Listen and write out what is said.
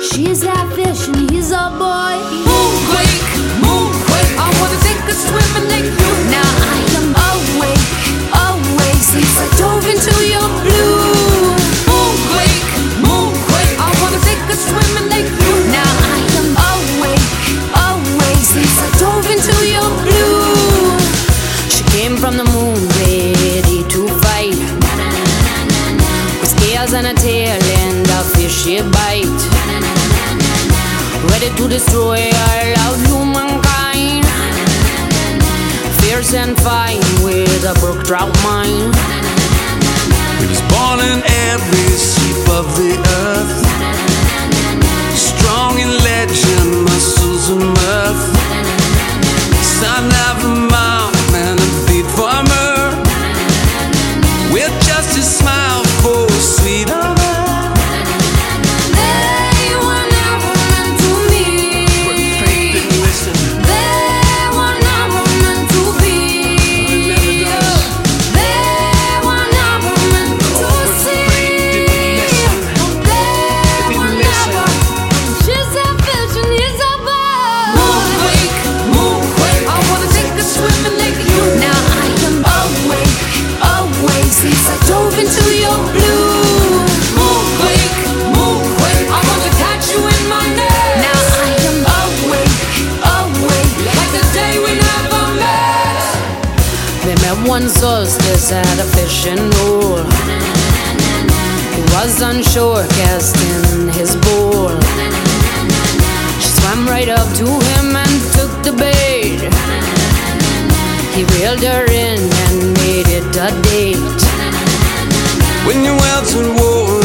She's that fish and he's a boy. Move quick, I wanna take a swim and like you. Now I am awake since I dove into your blue. Move quick, I wanna take a swim and like you. Now I am awake since I dove into your blue. She came from the moon ready to fight, with scales and a tail and a fishy bite, ready to destroy all of humankind. Fierce and fine with a brook trout mind. He was born in every sheep of the earth, strong in legend, muscles and mirth, son of a mom and a beat farmer, with just his smile for a sweet honor. They were never meant to meet. But faith didn't listen. They were never meant to be. Never does. They were never meant to see. They were never. She's a fish and he's a bird. Move quick, I wanna take a swim and like you. Now I am awake since I dove into your blue. Move quick, I wanna catch you in my net. Now I am awake Like the day we never met. They met one solstice at a fishing hole. He was unsure, cast in his bowl. She swam right up to him and took the bait. He reeled her in and made it a date. When your wells and war